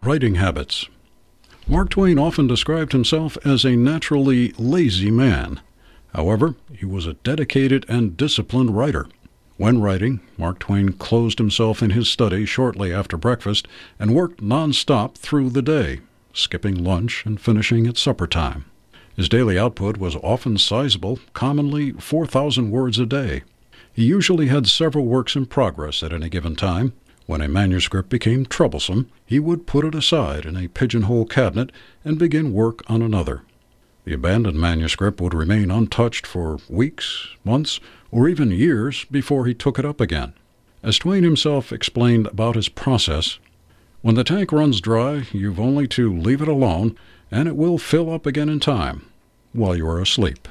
Writing habits. Mark Twain often described himself as a naturally lazy man. However, he was a dedicated and disciplined writer. When writing, Mark Twain closed himself in his study shortly after breakfast and worked non-stop through the day, skipping lunch and finishing at supper time. His daily output was often sizable, commonly 4,000 words a day. He usually had several works in progress at any given time. When a manuscript became troublesome, he would put it aside in a pigeonhole cabinet and begin work on another. The abandoned manuscript would remain untouched for weeks, months, or even years before he took it up again. As Twain himself explained about his process, "When the tank runs dry, you've only to leave it alone, and it will fill up again in time, while you are asleep."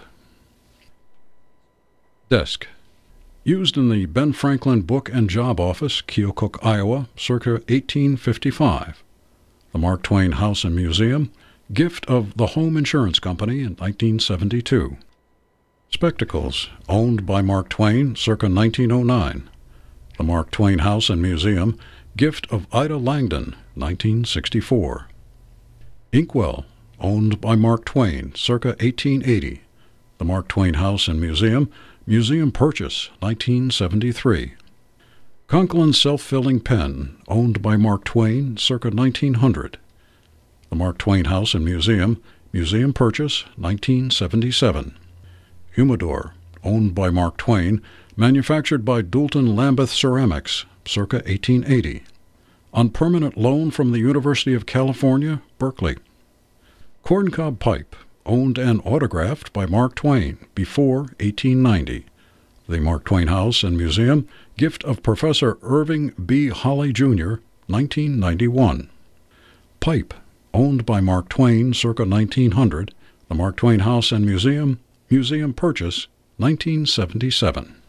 Desk. Used in the Ben Franklin Book and Job Office, Keokuk, Iowa, circa 1855. The Mark Twain House and Museum, gift of the Home Insurance Company in 1972. Spectacles, owned by Mark Twain, circa 1909. The Mark Twain House and Museum, gift of Ida Langdon, 1964. Inkwell, owned by Mark Twain, circa 1880. The Mark Twain House and Museum, museum purchase, 1973. Conklin self-filling pen, owned by Mark Twain, circa 1900. The Mark Twain House and Museum, museum purchase, 1977. Humidor, owned by Mark Twain, manufactured by Doulton Lambeth Ceramics, circa 1880. On permanent loan from the University of California, Berkeley. Corncob pipe, owned and autographed by Mark Twain before 1890. The Mark Twain House and Museum, gift of Professor Irving B. Holley, Jr., 1991. Pipe, owned by Mark Twain circa 1900. The Mark Twain House and Museum, museum purchase, 1977.